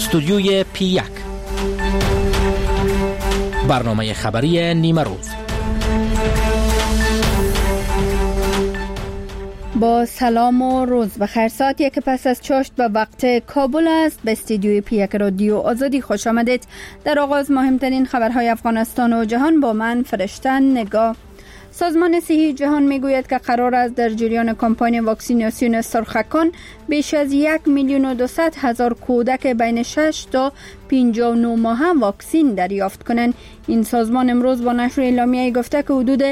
استودیوی P1 برنامه خبری نیمه روز. با سلام و روز بخیر. ساعت یک پس از چاشت به وقت کابل است. به استودیوی P1 رادیو آزادی خوش آمدید. در آغاز مهمترین خبرهای افغانستان و جهان با من فرشتن نگاه. سازمان صحی جهان میگوید که قرار است در جریان کمپاین واکسیناسیون سرخکان بیش از 1,200,000 کودک بین 6 تا 59 ماه واکسین دریافت کنند. این سازمان امروز با نشر اعلامیه گفته که حدود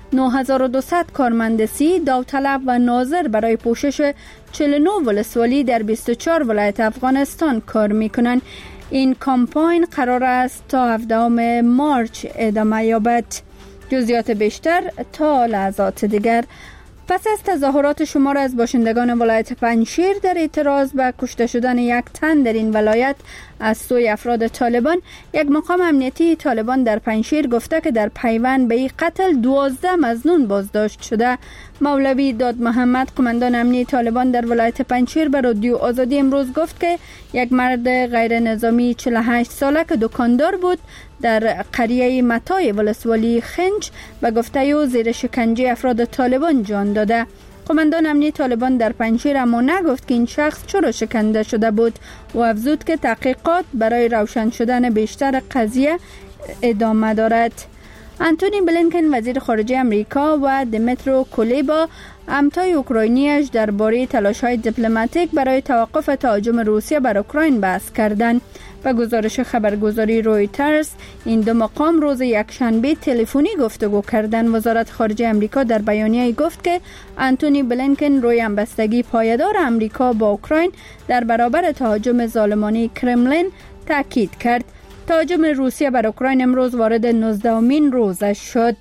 9200 کارمند صحی، داوطلب و ناظر برای پوشش 49 ولسوالی در 24 ولایت افغانستان کار میکنند. این کمپاین قرار است تا 17 مارچ ادامه یابد. جزئیات بیشتر تا لحظات دیگر. پس از تظاهرات شمار از باشندگان ولایت پنجشیر در اعتراض به کشته شدن یک تن در این ولایت از سوی افراد طالبان، یک مقام امنیتی طالبان در پنجشیر گفته که در پیوند به این قتل 12 مظنون بازداشت شده. مولوی داد محمد، قماندان امنی طالبان در ولایت پنجشیر، به رادیو آزادی امروز گفت که یک مرد غیر نظامی 48 ساله که دکاندار بود در قریه متای ولسوالی خنج به گفته او زیر شکنجه افراد طالبان جان داده. قماندان امنی طالبان در پنجشیر اما نگفت که این شخص چرا شکنجه شده بود و افزود که تحقیقات برای روشن شدن بیشتر قضیه ادامه دارد. انتونی بلینکن وزیر خارجه امریکا و دیمیترو کلیبا همتای اوکراینیش درباره تلاش‌های دیپلماتیک برای توقف تهاجم روسیه بر اوکراین بحث کردند. به گزارش خبرگزاری رویترز، این دو مقام روز یکشنبه تلفنی گفتگو کردند. وزارت خارجه امریکا در بیانیه گفت که انتونی بلینکن روی همبستگی پایدار امریکا با اوکراین در برابر تهاجم ظالمانه کرملین تاکید کرد. تهاجم روسیه بر اوکراین امروز وارد 19مین روزش شد.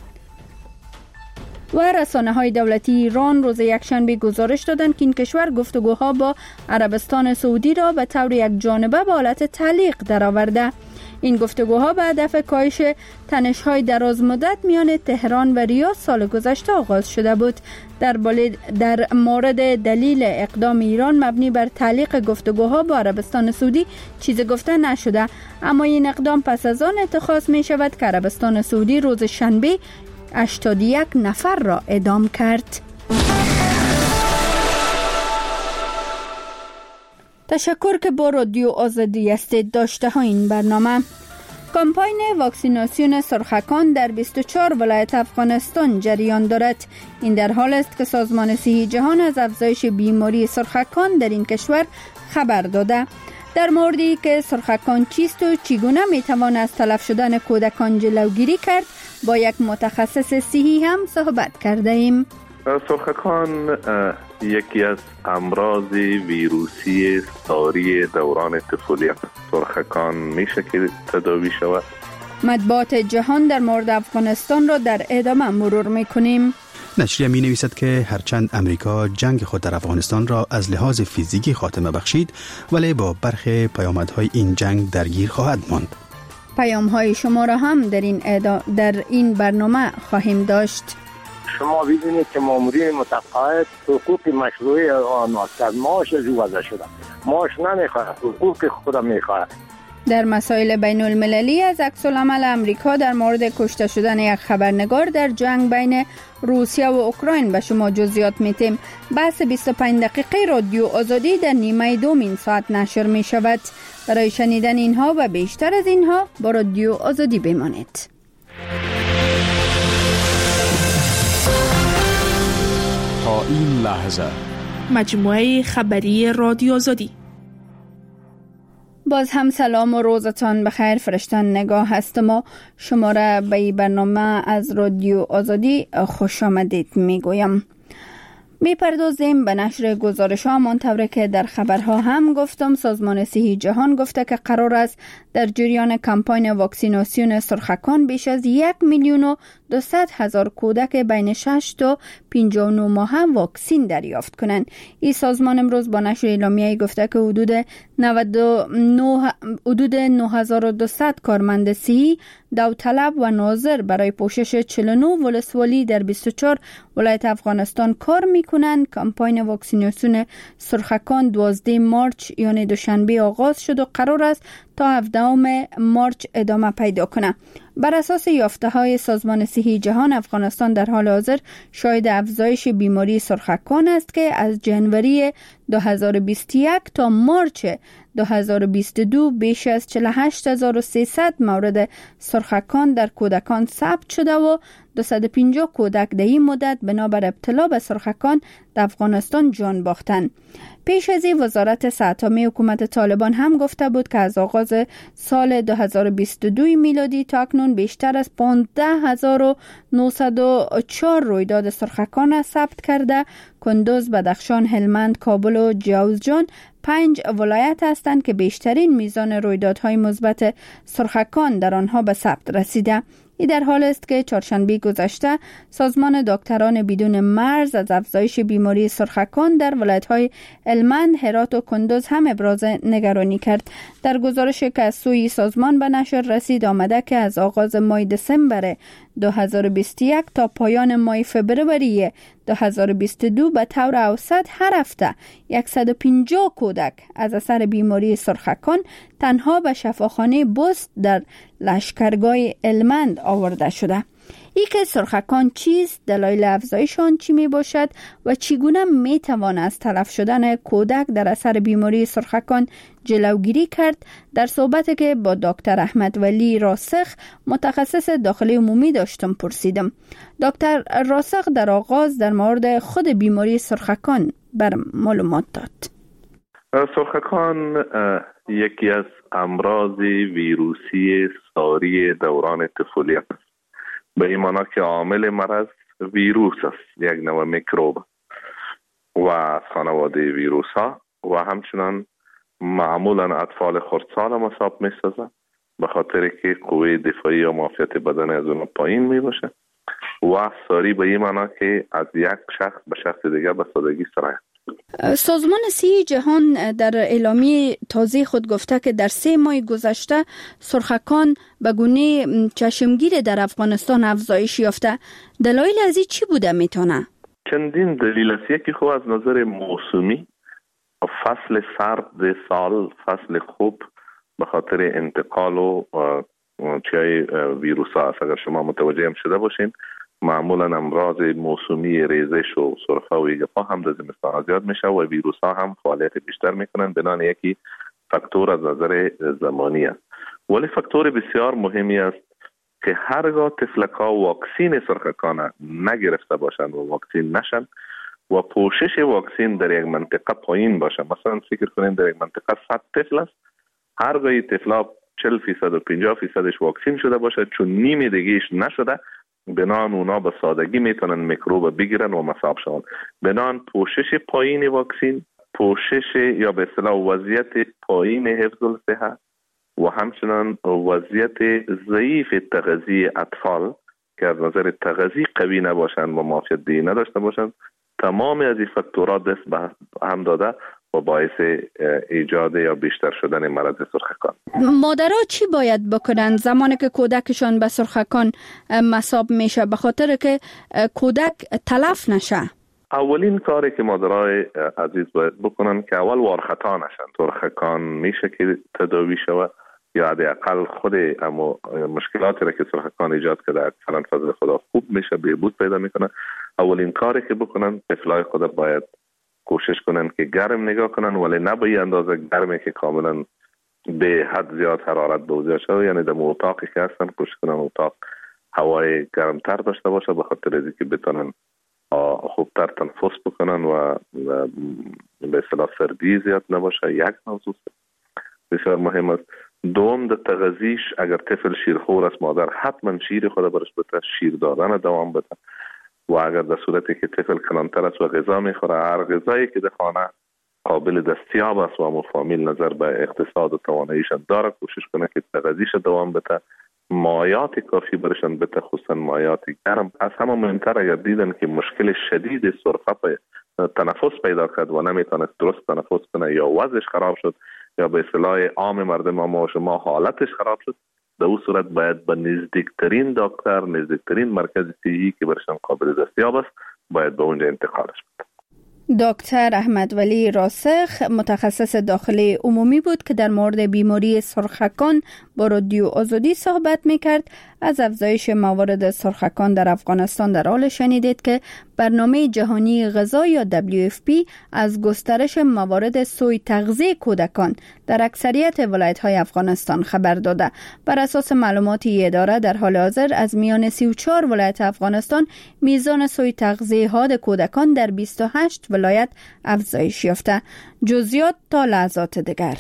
و رسانه‌های دولتی ایران روز یکشنبه گزارش دادند که این کشور گفتگوها با عربستان سعودی را به طور یکجانبه به حالت تعلیق درآورده. این گفتگوها به هدف کاهش تنش‌های دراز مدت میان تهران و ریاض سال گذشته آغاز شده بود. در مورد دلیل اقدام ایران مبنی بر تعلیق گفتگوها با عربستان سعودی چیزی گفته نشده، اما این اقدام پس از آن اتخاذ می شود که عربستان سعودی روز شنبه 81 نفر را اعدام کرد. تشکر که با رادیو آزادی هستید. داشته ها این برنامه. کمپاین واکسیناسیون سرخکان در 24 ولایت افغانستان جریان دارد. این در حال است که سازمان صحی جهان از افزایش بیماری سرخکان در این کشور خبر داده. در موردی که سرخکان چیست و چگونه میتوان از تلف شدن کودکان جلوگیری کرد با یک متخصص صحی هم صحبت کرده ایم. سرخکان یکی از امراض ویروسی ساری دوران طفولیت سرخکان میشه که تداوی شود. مطبوعات جهان در مورد افغانستان را در ادامه مرور میکنیم. نشریه می نویسد که هرچند امریکا جنگ خود در افغانستان را از لحاظ فیزیکی خاتمه بخشید، ولی با برخی پیامدهای این جنگ درگیر خواهد ماند. پیام‌های شما را هم در این برنامه خواهیم داشت. شما بدونید که مامورین متقاعد حقوق مشروعی آنها از معاش از او وضع شده. معاش نمیخواهد، حقوق خودم میخواهد. در مسائل بین المللی از عکس‌العمل امریکا در مورد کشته شدن یک خبرنگار در جنگ بین روسیه و اوکراین به شما جزئیات میتیم. بحث 25 دقیقه رادیو آزادی در نیمه دوم این ساعت نشر می شود. برای شنیدن اینها و بیشتر از اینها با رادیو آزادی بمانید. تا این لحظه مجموعه خبری رادیو آزادی. باز هم سلام و روزتان بخیر. فرشتن نگاه هستم و شما را به این برنامه از رادیو آزادی خوش آمدید میگویم. میپردازیم به نشر گزارش ها. منطوری که در خبرها هم گفتم، سازمان صحی جهان گفته که قرار است در جریان کمپاین واکسیناسیون سرخکان بیش از 1,200,000 کودک بین 6 تا 59 ماه واکسین دریافت کنند. این سازمان امروز با نشر اعلامیه گفته که حدود 9200 کارمند صحی، داوطلب و ناظر برای پوشش 49 ولسوالی در 24 ولایت افغانستان کار میکنند نکنند. کمپاین واکسیناسیون سرخکان 12 مارچ یعنی دوشنبه آغاز شد و قرار است تا 17 مارچ ادامه پیدا کنه. بر اساس یافته‌های سازمان صحی جهان، افغانستان در حال حاضر شاهد افزایش بیماری سرخکان است که از جنوری 2021 تا مارچ 2022 بیش از 48300 مورد سرخکان در کودکان ثبت شده و 250 کودک در این مدت بنابر ابتلا به سرخکان در افغانستان جان باختند. پیش از این وزارت صحت عامه حکومت طالبان هم گفته بود که از آغاز سال 2022 میلادی تا اکنون بیشتر از 15904 رویداد سرخکان ثبت کرده. کندوز، بدخشان، هلمند، کابل و جوزجان 5 ولایت هستند که بیشترین میزان رویدادهای مثبت سرخکان در آنها به ثبت رسیده. این در حال است که چهارشنبه گذشته سازمان دکتران بدون مرز از افزایش بیماری سرخکان در ولایت‌های هلمند، هرات و کندوز هم ابراز نگرانی کرد. در گزارشی که از سوی سازمان به نشر رسید آمده که از آغاز ماه دسامبر 2021 تا پایان ماه فبروری 2022 به طور اوسط هر هفته 150 کودک از اثر بیماری سرخکان تنها به شفاخانه بست در لشکرگاه هلمند آورده شده. ای که سرخکان چیست، دلایل افزایش آن چی می باشد و چگونه می توان از تلف شدن کودک در اثر بیماری سرخکان جلوگیری کرد، در صحبتی که با دکتر احمد ولی راسخ متخصص داخلی عمومی داشتم پرسیدم. دکتر راسخ در آغاز در مورد خود بیماری سرخکان بر معلومات داد. سرخکان یکی از امراض ویروسی ساری دوران طفولیت است. به این معنی که عامل مرض ویروس است، یک نوع میکروب و خانواده ویروس ها و همچنان معمولا اطفال خردسال هم حساب می سازن به خاطر که قوه دفاعی یا معافیت بدن از اون پایین می باشه و ساری به این معنی که از یک شخص به شخص دیگر به سادگی سرایت. سازمان صحی جهان در اعلامیه تازه خود گفته که در 3 ماه گذشته سرخکان به گونه چشمگیر در افغانستان افزایش یافته. دلایل از این چی بوده میتونه؟ چندین دلیل است. یکی خو از نظر موسمی، فصل سرد سال فصل خوب به خاطر انتقال و چای ویروس ها است. اگر شما متوجه هم شده باشین معمولا امراض موسمی ریزش و سرفه و ایگفا هم در زمستان زیاد میشه و ویروس ها هم فعالیت بیشتر میکنن. بنان یکی فاکتور از نظر زمانی است، ولی فاکتور بسیار مهمی است که هرگاه تفلک ها واکسین سرخکان نگرفته باشند و واکسین نشن و پوشش واکسین در یک منطقه پایین باشه. مثلا فکر کنید در یک منطقه 100 طفل است، هرگاه طفلا 40% و 50% واکسین شده باشه چون نیم دیگهش نشده، بنان اونا به سادگی میتونن میکروب بگیرن و مصاب شون. بنان پوشش پایین واکسین، پوشش یا به اصطلاح وضعیت پایین حفظ الصحه و همچنان وضعیت ضعیف تغذیه اطفال که از نظر تغذیه قوی نباشند و معافیت دی نداشته باشند، تمام از این فاکتورات دست به هم داده و باعث ایجاد یا بیشتر شدن مرض سرخکان. مادرها چی باید بکنن زمانی که کودکشان به سرخکان مصاب میشه به خاطر که کودک تلف نشه؟ اولین کاری که مادرای عزیز باید بکنن که اول وارخطا نشن. سرخکان میشه که تداوی شود یا حداقل خود اما مشکلاتی را که سرخکان ایجاد کرده اکثرا فضل خدا خوب میشه، بهبود پیدا میکنه. اولین کاری که بکنن طفلای خود باید کوشش کنن که گرم نگاه کنن، ولی نه به اندازه گرمی که کاملا به حد زیاد حرارت بوزیده شده. یعنی در اتاقی که هستن کوشش کنن اتاق هوای گرمتر داشته باشه به خاطر از اینکه بتونن خوبتر تنفس بکنن و به اصطلاح سردی زیاد نباشه. یک موضوع بسیار مهم است. دوم در تغذیش، اگر طفل شیرخور است مادر حتما شیر خود برش بده، شیر دادن دوام بده و اگر در صورتی که طفل کلانتر است و غذا میخوره، هر غذایی که در خانه قابل دستیاب است و فامیل نظر به اقتصاد و تواناییش داره کوشش کنه که تغذیش دوام بده، مایات کافی برشان بده، خصوصا مایات گرم. از همه مهمتر اگر دیدن که مشکل شدید سرفه تنفس پیدا کرد و نمیتونه درست تنفس کنه یا وضعش خراب شد یا به اصطلاح عام مردم ما و شما حالتش خراب شد، در اون صورت باید به نزدیکترین دکتر، نزدیکترین مرکز صحی که برشان قابل دستیاب است باید به اونجا انتقالش بده. دکتر احمد ولی راسخ متخصص داخلی عمومی بود که در مورد بیماری سرخکان با رادیو آزادی صحبت میکرد. از افزایش موارد سرخکان در افغانستان در حال شنیدید که برنامه جهانی غذا یا WFP از گسترش موارد سوء تغذیه کودکان در اکثریت ولایت‌های افغانستان خبر داده. بر اساس معلومات اداره در حال حاضر از میان 34 ولایت افغانستان میزان سوء تغذیه حاد کودکان در 28 ولایت افزایش یافته. جزئیات تا لحظات دیگر.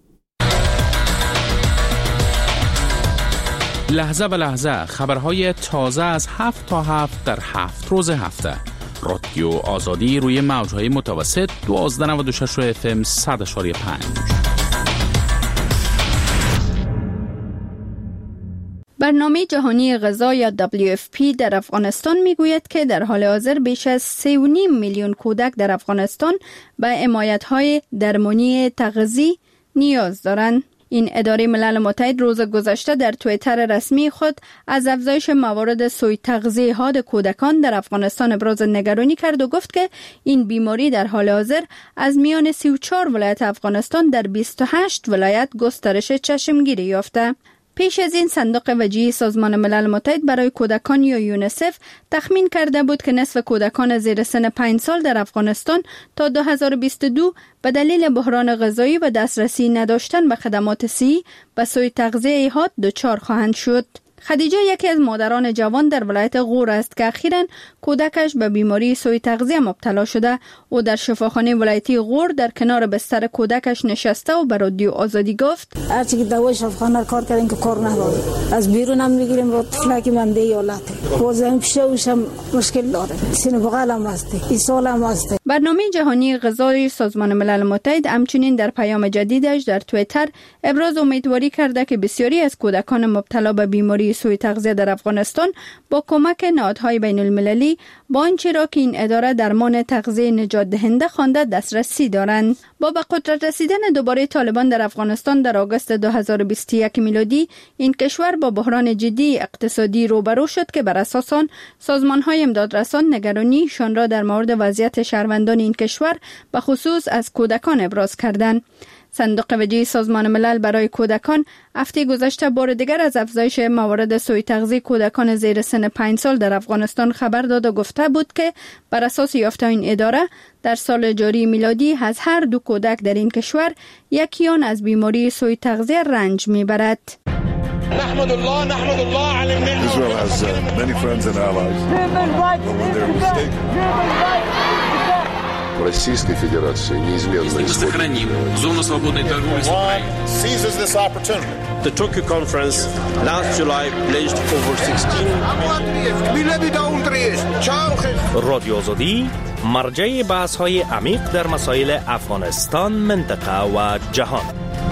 لحظه به لحظه خبرهای تازه از 7 تا 7 در 7 روز هفته. رادیو آزادی روی موجهای متوسط 1296 FM 100.5. برنامه جهانی غذا یا WFP در افغانستان میگوید که در حال حاضر بیش از 3.5 میلیون کودک در افغانستان به حمایت‌های درمانی تغذیه نیاز دارند. این اداره ملل متحد روز گذشته در توییتر رسمی خود از افزایش موارد سوء تغذیه حاد کودکان در افغانستان ابراز نگرانی کرد و گفت که این بیماری در حال حاضر از میان 34 ولایت افغانستان در 28 ولایت گسترش چشمگیری یافته. پیش از این صندوق وجیه سازمان ملل متحد برای کودکان یا یونیسف تخمین کرده بود که نصف کودکان زیر سن 5 سال در افغانستان تا 2022 به دلیل بحران غذایی و دسترسی نداشتن به خدمات صحی به سوء تغذیه حاد دچار خواهند شد. خدیجه یکی از مادران جوان در ولایت غور است که اخیراً کودکش به بیماری سوء تغذیه مبتلا شده. او در شفاخانه ولایتی غور در کنار بستر کودکش نشسته و به رادیو آزادی گفت هرچی که دوای شفاخانه کار کردیم که کار نداره، از بیرون هم میگیریم رو طفلکی منده ایالت وزن پیشوشم مشکل داره، سینه بغل هم هسته، این سال هم هسته. برنامه جهانی غذای سازمان ملل متحد همچنین در پیام جدیدش در توییتر ابراز امیدواری کرده که بسیاری از کودکان مبتلا به بیماری سوء تغذیه در افغانستان با کمک نهادهای بین المللی با آنچه را که این اداره درمان تغذیه نجات دهنده خوانده دسترسی دارند. با به قدرت رسیدن دوباره طالبان در افغانستان در آگوست 2021 میلادی این کشور با بحران جدی اقتصادی روبرو شد که بر اساس آن سازمان‌های امدادرسان نگرانیشان را در مورد وضعیت شهروندان این کشور به خصوص از کودکان ابراز کردند. صندوق وجیه سازمان ملل برای کودکان هفته گذشته بار دیگر از افزایش موارد سوء تغذیه کودکان زیر سن 5 سال در افغانستان خبر داد و گفته بود که بر اساس یافته این اداره در سال جاری میلادی از هر 2 کودک در این کشور یکی آن از بیماری سوء تغذیه رنج میبرد. نحمد الله علی النعمة. Israel has many friends and allies. Российской Федерации неизменно сохраним зону свободной торговли с Украиной. Seizes this opportunity. The Tokyo conference last July pledged over 16 رادیو آزادی مرجع بحث‌های عمیق در مسائل افغانستان، منطقه و جهان.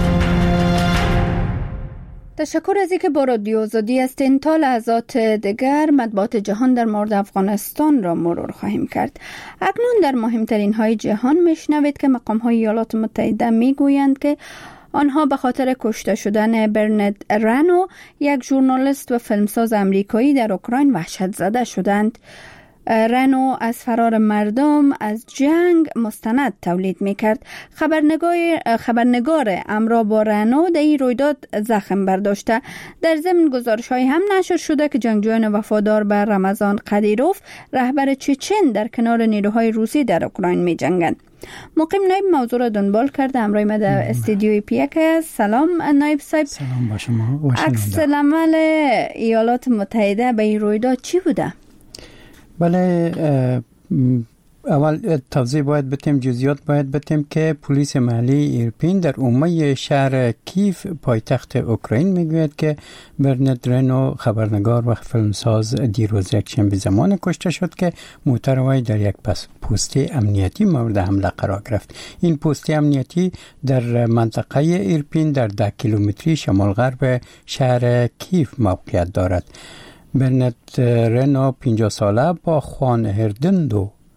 تشکر از اینکه با رادیو آزادی هستین. تا لحظات دیگر مطبوعات جهان در مورد افغانستان را مرور خواهیم کرد. اکنون در مهمترین های جهان میشنوید که مقام های ایالات متحده میگویند که آنها به خاطر کشته شدن برنارد رانو، یک ژورنالیست و فیلمساز امریکایی در اوکراین وحشت زده شدند. رانو از فرار مردم از جنگ مستند تولید میکرد. خبرنگار همراه با رانو در این رویداد زخم برداشته. در ضمن گزارش‌هایی هم نشر شده که جنگجویان وفادار به رمضان قدیروف رهبر چچن در کنار نیروهای روسی در اوکراین می‌جنگند. مقیم نایب موضوع را دنبال کرده. همراه ما در استودیوی پیک است. سلام نایب صاحب. سلام با شما. عکس العمل ایالات متحده به این رویداد چی بوده؟ بله، اول توضیح باید بتیم، جزئیات باید بتیم که پلیس محلی ایرپین در عمومی شهر کیف پایتخت اوکراین میگوید که برنارد رانو خبرنگار و فیلمساز دیروز یکشنبه زمان کشته شد که محتوای در یک پست امنیتی مورد حمله قرار گرفت. این پست امنیتی در منطقه ایرپین در 10 کیلومتری شمال غرب شهر کیف موقعیت دارد. برنارد رانو 50 ساله با خوان هردندو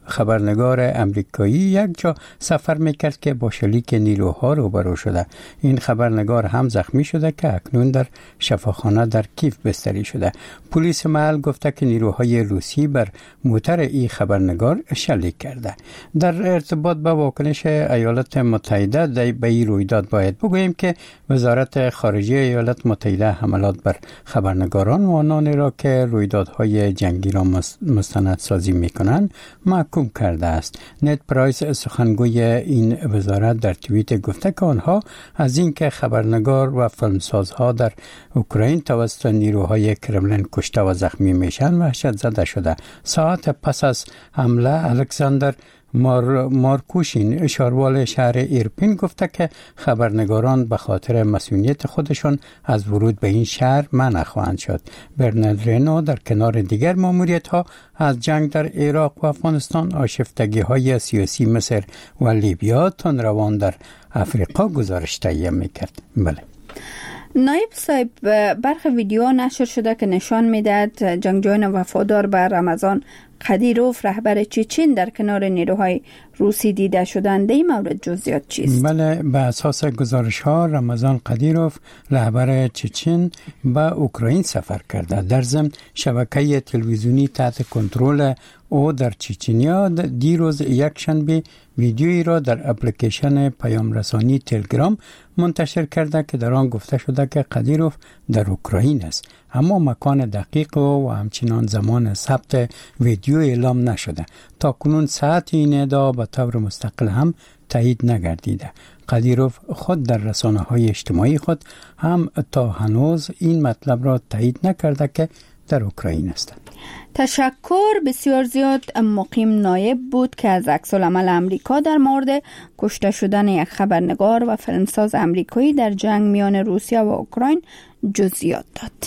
خبرنگار امریکایی یک جا سفر میکرد که با شلیک نیروها روبرو شده. این خبرنگار هم زخمی شده که اکنون در شفاخانه در کیف بستری شده. پلیس محل گفته که نیروهای روسی بر موتر این خبرنگار شلیک کرده. در ارتباط با واکنش ایالات متحده به این رویداد باید بگوییم که وزارت خارجه ایالات متحده حملات بر خبرنگاران و آنانی را که رویدادهای جنگی را مستندسازی میکنند محکوم کرده است. نت پرایس سخنگوی این وزارت در توییت گفته که آنها از اینکه خبرنگار و فیلمسازها در اوکراین توسط نیروهای کرملین کشته و زخمی میشن وحشت زده شده. ساعت پس از حمله الکساندر مارکوشین شاروال شهر ایرپین گفته که خبرنگاران به خاطر مسئولیت خودشان از ورود به این شهر منع خواهند شد. برنارد رینو در کنار دیگر ماموریت‌ها از جنگ در عراق و افغانستان، آشفتگی‌های سیاسی مصر و لیبیا تندروان در افریقا گزارش تهیه می‌کرد. بله. نایب صاحب، برخی ویدیو نشر شده که نشان میدهد جنگجویان وفادار به رمضان قدیروف رهبر چچن در کنار نیروهای روسی دیده شدند. این مورد جزئیات چیست؟ بله، به اساس گزارش ها رمضان قدیروف رهبر چچن به اوکراین سفر کرده. در ضمن شبکه تلویزیونی تحت کنترل او در چچنیا دیروز یکشنبه ویدیویی را در اپلیکیشن پیام رسانی تلگرام منتشر کرده که در آن گفته شده که قدیروف در اوکراین است، اما مکان دقیق و همچنان زمان ثبت ویدیو اعلام نشده. تا کنون ساعت این ادعا به طور مستقل هم تایید نگردیده. قدیروف خود در رسانه‌های اجتماعی خود هم تا هنوز این مطلب را تایید نکرده که در اوکراین است. تشکر. بسیار زیاد مقیم نایب بود که از عکس‌العمل امریکا در مورد کشته شدن یک خبرنگار و فیلمساز امریکایی در جنگ میان روسیه و اوکراین جزئیات داد.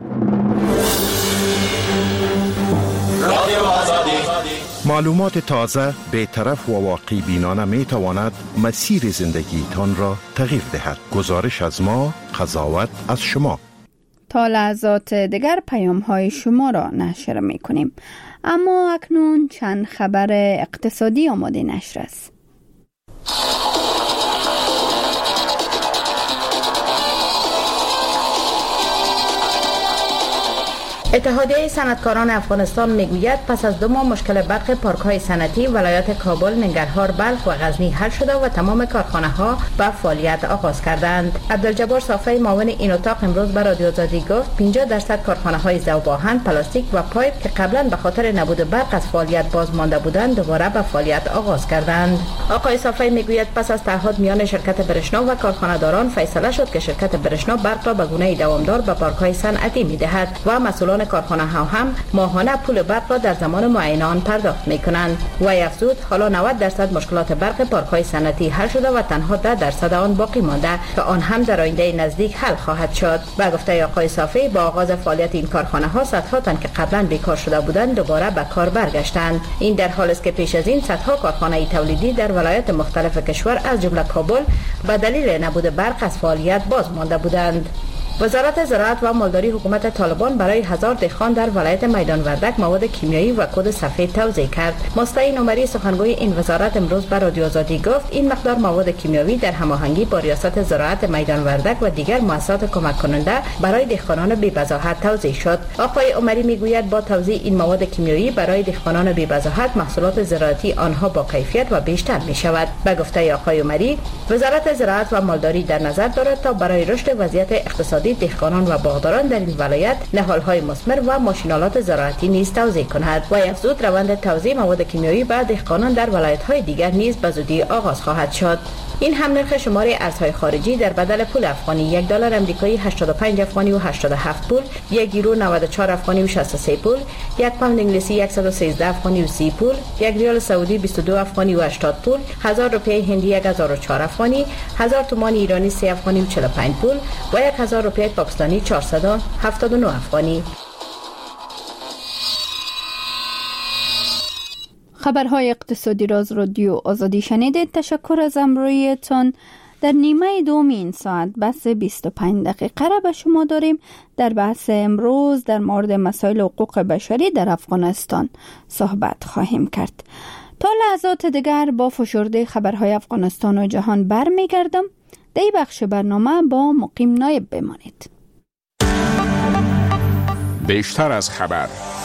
معلومات تازه، بی‌طرف و واقعی بینانه می تواند مسیر زندگی تان را تغییر دهد. گزارش از ما، قضاوت از شما. تا لحظات دیگر پیام های شما را نشر می کنیم. اما اکنون چند خبر اقتصادی آماده نشر است. اتحادیه صنعتکاران افغانستان میگوید پس از 2 ماه مشکل برق پارک‌های صنعتی ولایات کابل، ننگرهار، بلخ و غزنی حل شده و تمام کارخانه‌ها به فعالیت آغاز کردند. عبدالجبار صافی معاون این اتاق امروز به رادیو آزادی گفت 50% کارخانه‌های ذوب آهن، پلاستیک و پایپ که قبلا به خاطر نبود برق از فعالیت باز مانده بودند دوباره به فعالیت آغاز کردند. آقای صافی میگوید پس از تعهد میان شرکت برشنا و کارخانه‌داران فیصله شد که شرکت برشنا برق را به گونه دوامدار به پارک‌های صنعتی می‌دهد و مسئولان کارخانه ها هم ماهانه پول برق را در زمان معین آن پرداخت می کنند. و افزود حالا 90% مشکلات برق پارک‌های صنعتی حل شده و تنها 10% آن باقی مانده که آن هم در آینده نزدیک حل خواهد شد. با گفته آقای صافی با آغاز فعالیت این کارخانه ها صدها تن که قبلا بیکار شده بودند دوباره به کار برگشتند. این در حالی است که پیش از این صدها کارخانه تولیدی در ولایات مختلف کشور از جمله کابل به دلیل نبود برق از فعالیت باز مانده بودند. وزارت زراعت و مالداری حکومت طالبان برای 1000 دهقان در ولایت میدان وردک مواد کیمیایی و کد سفید توزیع کرد. مستعین عمری سخنگوی این وزارت امروز به رادیو آزادی گفت این مقدار مواد کیمیایی در هماهنگی با ریاست زراعت میدان وردک و دیگر مؤسسات کمک کننده برای دهقانان بی‌وضاحت توزیع شد. آقای عمری میگوید با توزیع این مواد کیمیایی برای دهقانان بی‌وضاحت محصولات زراعتی آنها با کیفیت و بیشتر می شود. به گفته آقای عمری وزارت زراعت و مالداری در نظر دارد تا برای رشد وضعیت اقتصادی دهقانان و باغداران در این ولایت نهال‌های مثمر و ماشین‌آلات زراعتی نیز توزیع کند و افزود روند توزیع مواد کیمیایی به دهقانان در ولایت‌های دیگر نیز به زودی آغاز خواهد شد. این هم نرخ شمار ارزهای خارجی در بدل پول افغانی: $1 آمریکایی 85 افغانی و 87 پول، $1 یورو 94 افغانی و 63 پول، $1 پوند انگلیسی 113 افغانی و 30 پول، $1 ریال سعودی 22 افغانی و 80 پول، 1000 روپیه هندی 1004 افغانی، 1000 تومان ایرانی 3 افغانی و 45 پول و 1000 روپیه پاکستانی 479 افغانی. خبرهای اقتصادی را از رادیو آزادی شنیدید. تشکر از همراهیتان. در نیمه دوم این ساعت بحث 25 دقیقه را به شما داریم. در بحث امروز در مورد مسائل حقوق بشری در افغانستان صحبت خواهیم کرد. تا لحظات دیگر با فشرده خبرهای افغانستان و جهان برمیگردم. در این بخش برنامه با مقیم نایب بمانید. بیشتر از خبر.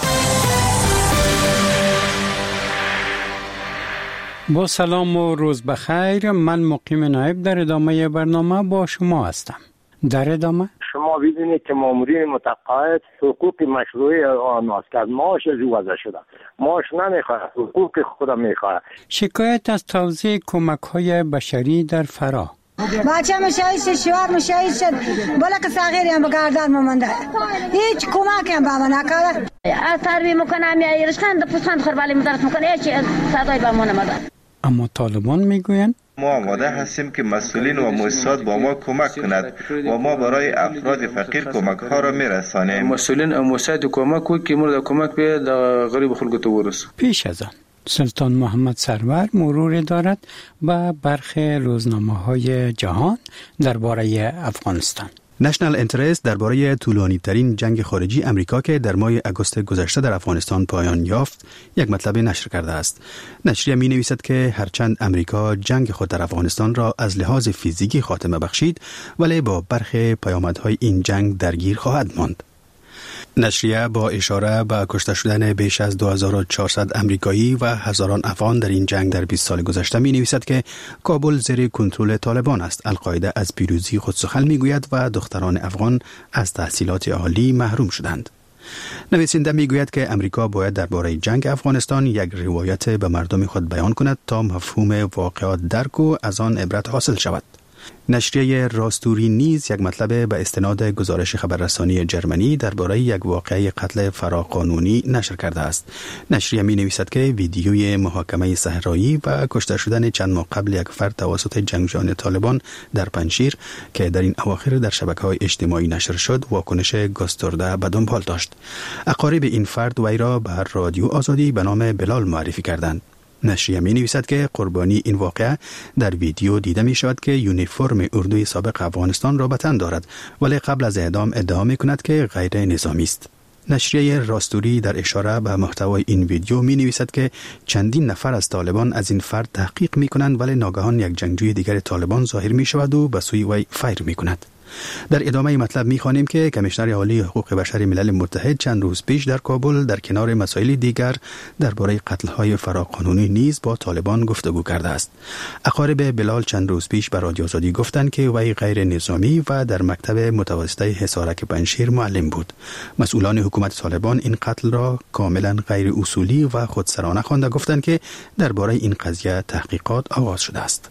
با سلام و روز بخیر. من مقیم نایب در ادامه برنامه با شما هستم. در ادامه شما ببینید که مامورین متقاعد حقوق مشروعی آنها است که از معاش از او وضع شده. معاش نمیخواد، حقوق خودم میخواد. شکایت از توزیع کمک‌های بشری در فرا. بچه مشاهید شد، شوهر مشاهید شد، بلک صغیری هم بگردن ممنده، هیچ کمک هم به من نکرده. از تربیه میکنم یا ایرشخند پسند خربالی مدرس میکنه هیچی صدای به ما نمده. اما طالبان میگویند ما آماده هستیم که مسئولین و مؤسسات با ما کمک کند و ما برای افراد فقیر کمک ها را میرسانیم. مسئولین و مؤسسات کمک کو که مورد کمک به غریب خلق تو ورس. پیش از آن سلطان محمد سرور مرور دارد و برخی روزنامه‌های جهان درباره افغانستان. نشنل انترست درباره طولانی ترین جنگ خارجی امریکا که در ماه اگست گذشته در افغانستان پایان یافت یک مطلب نشر کرده است. نشریه می نویسد که هرچند امریکا جنگ خود در افغانستان را از لحاظ فیزیکی خاتمه بخشید، ولی با برخی پیامدهای این جنگ درگیر خواهد ماند. نشریه با اشاره به کشته شدن بیش از 2400 امریکایی و هزاران افغان در این جنگ در 20 سال گذشته می نویسد که کابل زیر کنترل طالبان است. القاعده از پیروزی خود سخن می گوید و دختران افغان از تحصیلات عالی محروم شدند. نویسنده می گوید که امریکا باید درباره جنگ افغانستان یک روایت به مردم خود بیان کند تا مفهوم واقعات درک و از آن عبرت حاصل شود. نشریه راستوری نیز یک مطلب به استناد گزارش خبررسانی جرمنی درباره یک واقعه قتل فراقانونی نشر کرده است. نشریه می نویسد که ویدیوی محاکمه صحرایی و کشته شدن چند ماه قبل یک فرد توسط جنگجویان طالبان در پنجشیر که در این اواخر در شبکه‌های اجتماعی نشر شد واکنش گسترده به دنبال داشت. اقارب این فرد وی را به رادیو آزادی به نام بلال معرفی کردند. نشریه می نویسد که قربانی این واقعه در ویدیو دیده می شود که یونیفرم اردوی سابق افغانستان را به تن دارد، ولی قبل از اعدام ادعا می کند که غیر نظامی است. نشریه راستوری در اشاره به محتوای این ویدیو می نویسد که چندین نفر از طالبان از این فرد تحقیق می کنند، ولی ناگهان یک جنگجوی دیگر طالبان ظاهر می شود و به سوی وی فایر می کند. در ادامه مطلب می‌خوانیم که کمیشنر عالی حقوق بشر ملل متحد چند روز پیش در کابل در کنار مسائل دیگر درباره قتل‌های فراقانونی نیز با طالبان گفتگو کرده است. اقارب بلال چند روز پیش به رادیو آزادی گفتند که وی غیر نظامی و در مکتب متوسطه حصارک پنجشیر معلم بود. مسئولان حکومت طالبان این قتل را کاملا غیر اصولی و خودسرانه خوانده گفتند که درباره این قضیه تحقیقات آغاز شده است.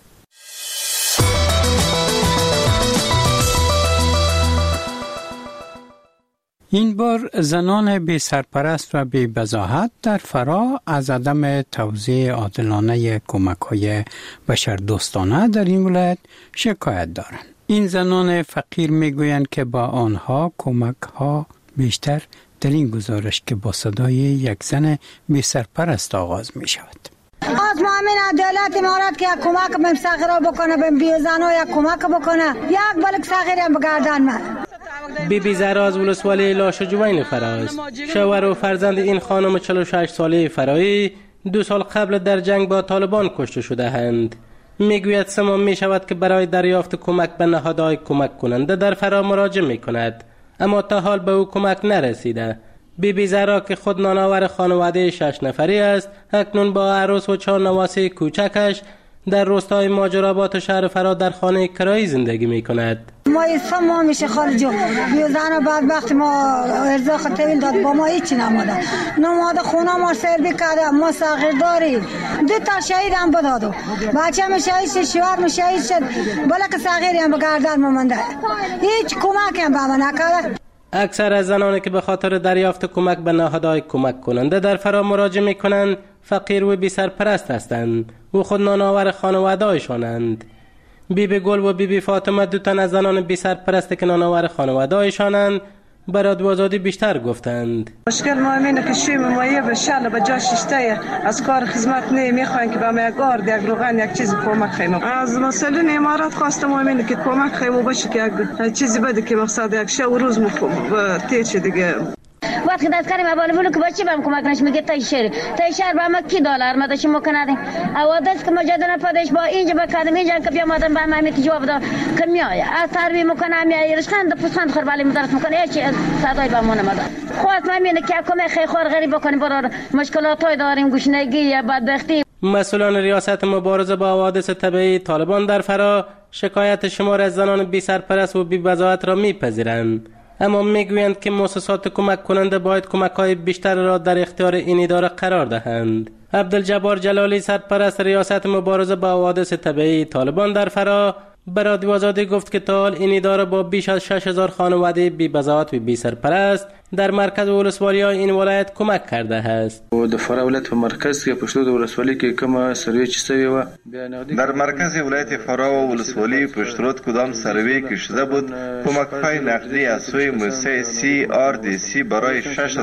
این بار زنان بی سرپرست و بی بضاعت در فرا از عدم توزیع عادلانه کمک‌های بشردوستانه در این ولایت شکایت دارند. این زنان فقیر میگویند که با آنها کمک‌ها بیشتر در این گزارش که با صدای یک زن بی سرپرست آغاز می شود. از ما همین دولت امارات که یک کمک به صغیرها بکنه، به بیزنها یک کمک بکنه، یک بلک صغیری هم بگردن من. بی زهرا از ولسوالی لاشجوین فراست. شوهر و فرزند این خانم 46 ساله فرایی 2 سال قبل در جنگ با طالبان کشته شده اند. میگوید سمام می شود که برای دریافت کمک به نهادهای کمک کننده در فرا مراجعه می کند، اما تا حال به او کمک نرسیده. بی زهرا که خود نانآور خانواده 6 نفری است، اکنون با عروس و 4 نواسه کوچکش در روستای ماجراباد شهر فرا در خانه کرایی زندگی می کند. ما اسم ما میشه خارجو بیوزن بعد وقت ما ارزاق طویل داد با ما هیچی نماده، نماده خونه ما سربی کرده، ما صغیر داریم، 2 تا شهید هم بدادو، بچه هم شهید شد، شوهر هم شهید شد، بلک صغیری هم بگردن ممنده، هیچ کمک هم به من نکرده. اکثر از زنانی که به خاطر دریافت کمک به نهادهای کمک کننده در فرا مراجعه می کنند فقیر و بی سرپرست هستند و خود نانآور خانواده هایشانند. بی گل و بی فاطمه 2 تن از زنان بی سرپرست که نانآور خانواده هایشانند به رادیو آزادی بیشتر گفتند. مشکل ما اینه که شوی مایه به شل به جا ششته از کار خدمت نمیخواین که به ما یک آرد یک روغن یک چیز کمک خوایم. از مسئولین امارات خواستم اینه که کمک خوایم باشه که یک چیزی بده که مقصد یک شب و روز تیچ دیگه. وقتی دست کردیم اول بولو که بچه بهم کمک نش میگه تای شهر به ما کی $1 مدش مکنادیم اوادس که مجدنا پدش با اینجا بکردم اینجا که بیا مادم به من جواب داد که میایه از تربیه میکنم میایرش خند پسند خور بالی مدرس میکنه هیچ صدای به من نمیاد خواست من اینه که کمک خیر خور غریب بکنیم برای مشکلاتای داریم گشنگی یا بدبختی. مسئولان ریاست مبارزه با حوادث طبیعی طالبان در فرا شکایت شمار از زنان بی سرپرست و بی بضاعت را میپذیرند، اما میگویند که مؤسسات کمک کننده باید کمک‌های بیشتر را در اختیار این اداره قرار دهند. عبدالجبار جلالی سرپرست ریاست مبارزه با حوادث طبیعی طالبان در فرا به رادیو آزادی گفت که تا حال این اداره با بیش از 6000 خانواده بی بضاعت و بی سرپرست در مرکز ولسوالی‌های این ولایت کمک کرده است. در فرا ولایت و مرکز که پشت ولسوالی که کما سروی چیسته و در مرکز ولایت فرا و ولسوالی پشت کدام سروی که شده بود کمک‌های نقدی از سوی مؤسسه CRDC برای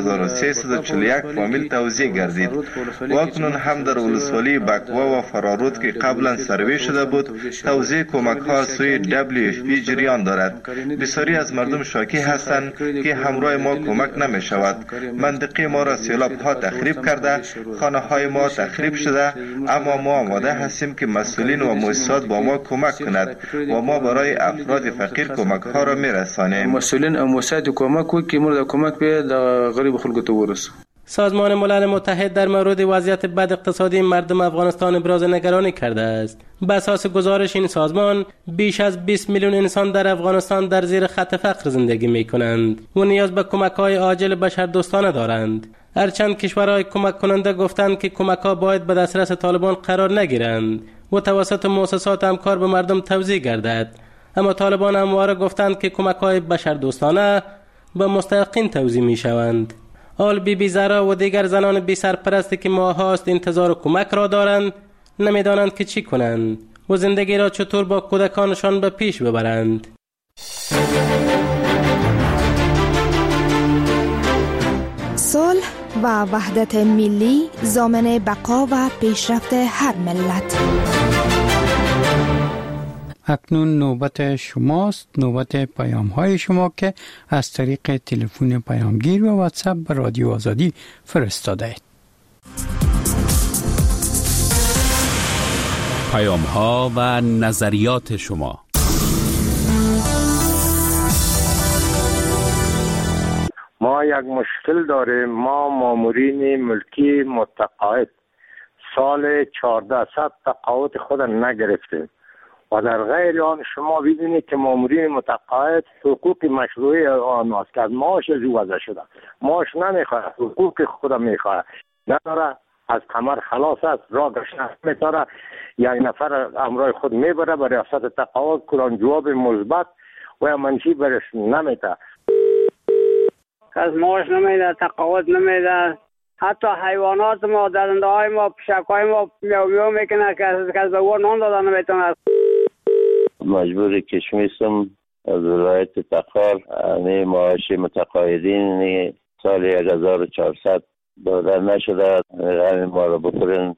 6341 فامیل توزیع گردید. واکنون هم در ولسوالی بکوا و فرارود که قبلا سروی شده بود توزیع کمک‌ها سوی WFP جریان دارد. بسیاری از مردم شاکی هستند که همراه ما کمک نمی شود. منطقه ما را سیلاب ها تخریب کرده، خانه های ما تخریب شده، اما ما آماده هستیم که مسئولین و مؤسسات با ما کمک کند و ما برای افراد فقیر کمک ها را می رسانیم. مسئولین و مؤسسات کمک کوي که مورد کمک به غریب خلکو ته ورسو. سازمان ملل متحد در مورد وضعیت بد اقتصادی مردم افغانستان ابراز نگرانی کرده است. به اساس گزارش این سازمان بیش از 20 میلیون انسان در افغانستان در زیر خط فقر زندگی می کنند و نیاز به کمک‌های عاجل بشردوستانه دارند. هرچند کشورهای کمک کننده گفتند که کمک‌ها باید به دسترس طالبان قرار نگیرند و توسط مؤسسات همکار به مردم توزیع گردد، اما طالبان همواره گفتند که کمک‌های بشردوستانه به مستحقین توزیع می‌شوند. حال بی زهرا و دیگر زنان بی سرپرستی که ماهاست انتظار کمک را دارند نمیدانند که چی کنند و زندگی را چطور با کودکانشان به پیش ببرند. صلح و وحدت ملی ضامن بقا و پیشرفت هر ملت. اکنون نوبت شماست، نوبت پیام های شما که از طریق تلفن پیامگیر و واتساپ به رادیو آزادی فرستاده اید. پیام ها و نظریات شما. ما یک مشکل داریم. ما مامورین ملکی متقاعد سال 1400 تقاعد خود نگرفتیم و در غیر آن شما ببینید که مامورین متقاعد حقوق مشروعی آنها است که از معاش از او وضع شده. معاش نمیخواد، حقوق خود میخواد. نداره، از کمر خلاص است، راه گشته میتاره، یک نفر امرای خود میبره برای ریاست تقاعد کلان جواب مثبت و منفی برش نمیده. از معاش نمیده، تقاعد نمیده. حتی حیوانات ما، درنده های ما، پشک های ما میو میو میکنه که از به نان دادن نمیتونه. مجبور کشمیسم از ولایت تخار معاش متقاعدین سال 1400 دادن نشده. همین ما رو بکنن.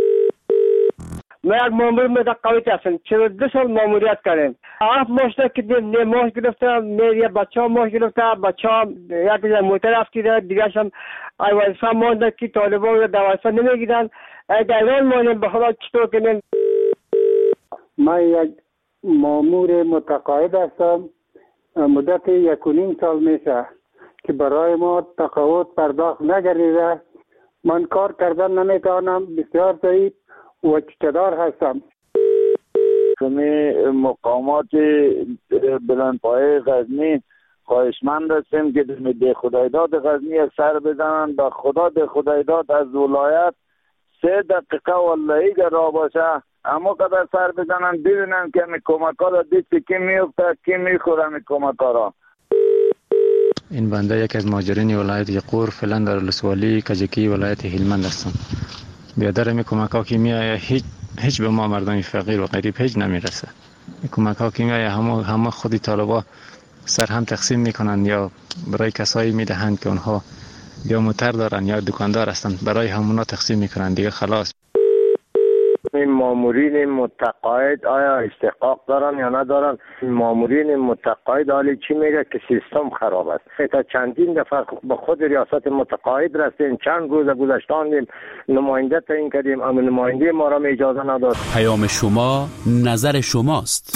ما یک مامور متقاعد هستم. 42 سال ماموریت کردیم. 7 ماش که نه ماش گرفتم، نه بچه ها ماش گرفتم. بچه ها یک موتر رفت که دیگه هم ایوانسان مانده که طالبان رو دوازده نمیگیرن. ایران مانیم به خدا چطور کنیم. من یک مامور متقاعد هستم. مدت 1.5 سال میشه که برای ما تقاعد پرداخت نگردیده. من کار کردن نمیتونم، بسیار ضعیف و چکدار هستم. کمی مقامات بلندپایه غزنی خواهشمند هستیم که ده خدایداد غزنی سر بزنن. به خدا ده خدایداد از ولایت 3 دقیقه والله که راه باشه اما قدر سر بزنن ببینن که می کمک ها را دید که میفته کی میخوره می کمک ها را. این بنده یک از مهاجرین ولایت یقور فعلا در ولسوالی کجکی ولایت هلمند هستم. بیادر می کمک ها که میآید هیچ به ما مردم فقیر و غریب هیچ نمیرسه. کمک ها که میآید همه خودی طالبا سرهم تقسیم میکنند یا برای کسایی میدهند که اونها یا موتر دارن یا دکاندار هستند، برای همونا تقسیم میکنند دیگه خلاص. این مامورین متقاعد آیا استحقاق دارن یا ندارن؟ مامورین متقاعد حالی چی میگه که سیستم خراب است. تا چندین دفعه به خود ریاست متقاعد رسیدیم، چند روز گذشتاندیم نماینده تعیین کردیم، اما نماینده ما را اجازه نداد. پیام شما نظر شماست.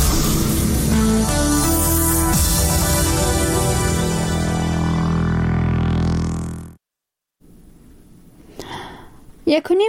یکونیم